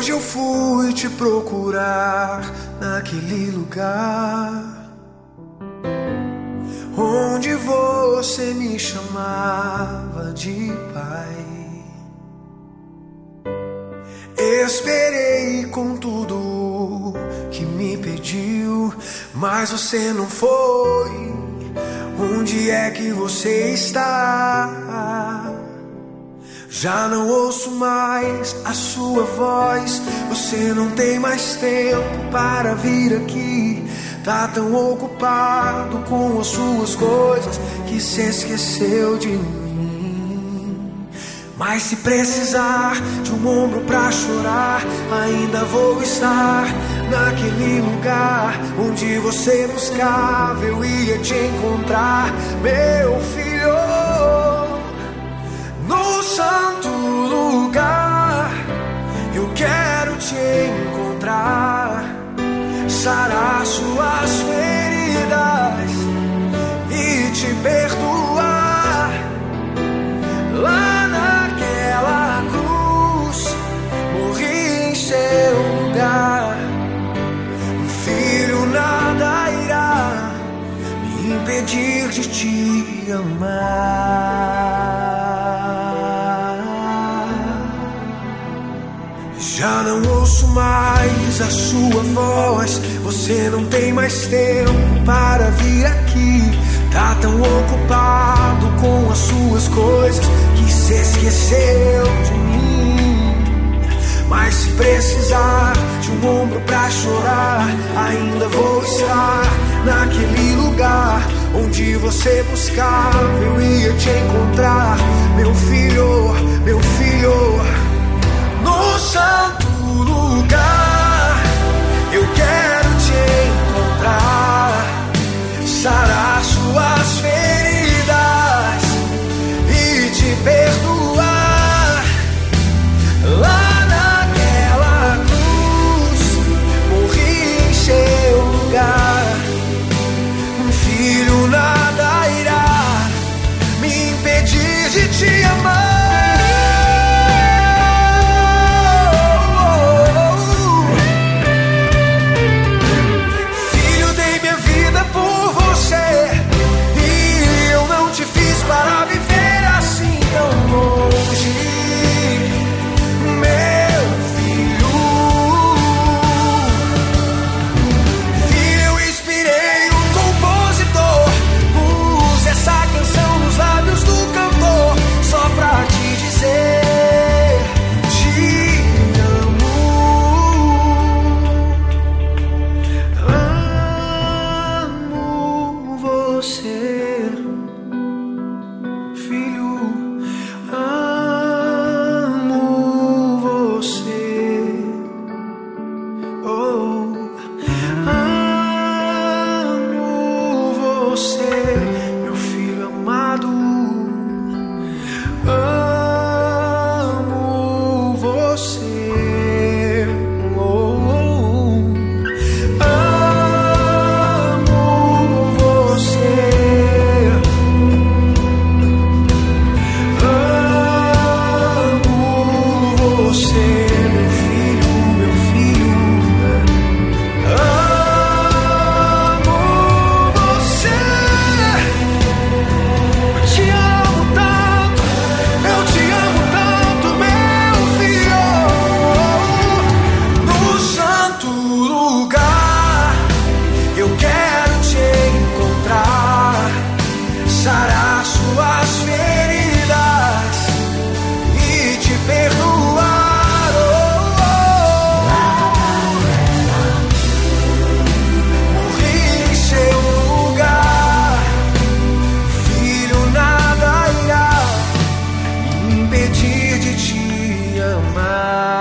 Hoje eu fui te procurar naquele lugar onde você me chamava de pai. Esperei com tudo que me pediu, mas você não foi. Onde é que você está? Já não ouço mais a sua voz. Você não tem mais tempo para vir aqui. Tá tão ocupado com as suas coisas que se esqueceu de mim. Mas se precisar de um ombro pra chorar, ainda vou estar naquele lugar onde você buscava. Eu ia te encontrar, meu filho. No santo lugar eu quero te encontrar, sarar suas feridas e te perdoar. Lá naquela cruz morri em seu lugar. Filho, nada irá me impedir de te amar. Já não ouço mais a sua voz. Você não tem mais tempo para vir aqui. Tá tão ocupado com as suas coisas que se esqueceu de mim. Mas se precisar de um ombro pra chorar, ainda vou estar naquele lugar onde você buscava. Eu ia te encontrar, meu filho, meu filho. No santo lugar eu quero te encontrar, sarar suas feridas e te perdoar. Lá naquela cruz morri em seu lugar. Filho, nada irá me impedir de te amar. Para viver assim tão longe, meu filho. Filho, eu inspirei um compositor, pus essa canção nos lábios do cantor, só pra te dizer, te amo. Amo você. Impedir de te amar.